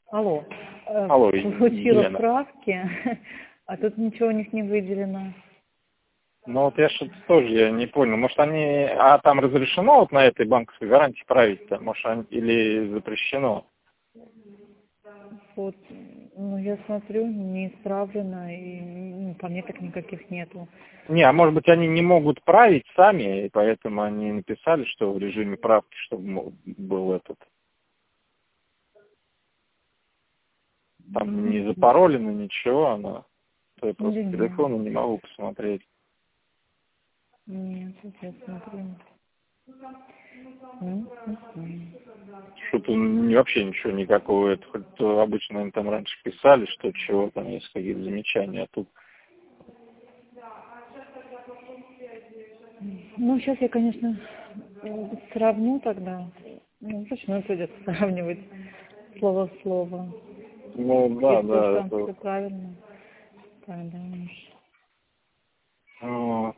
Алло. Алло, Получила Елена. справки, а тут ничего у них не выделено. Ну вот я что-то тоже я не понял. Может они... А там разрешено вот на этой банковской гарантии править-то? Может они... Или запрещено? Вот, ну я смотрю, не исправлено, и по мне так никаких нету. Не, а может быть они не могут править сами, и поэтому они написали, что в режиме правки, чтобы был этот... Там не запаролено ничего, она... Я просто с телефона не могу посмотреть. Нет, вот я смотрю. Что-то вообще ничего никакого. Это хоть обычно им там раньше писали, что чего там есть какие-то замечания, а тут... Ну, сейчас я, конечно, сравню тогда. Ну, вручную придется сравнивать слово в слово. Ну, да, Если уж да, там это... все правильно, тогда уж. Ну,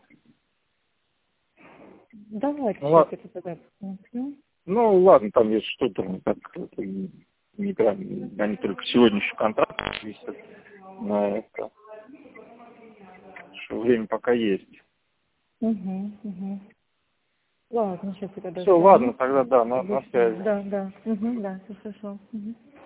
Давайте ну, сейчас ладно. это тогда посмотрю. Ну, ладно, там есть что-то, ну, так, это не прям, они только сегодня еще контракт висят на это, что время пока есть. Угу. Ладно, сейчас я тогда Все, ладно, сравню. тогда, да, на связи. Да, да. Угу, да, все хорошо. Угу.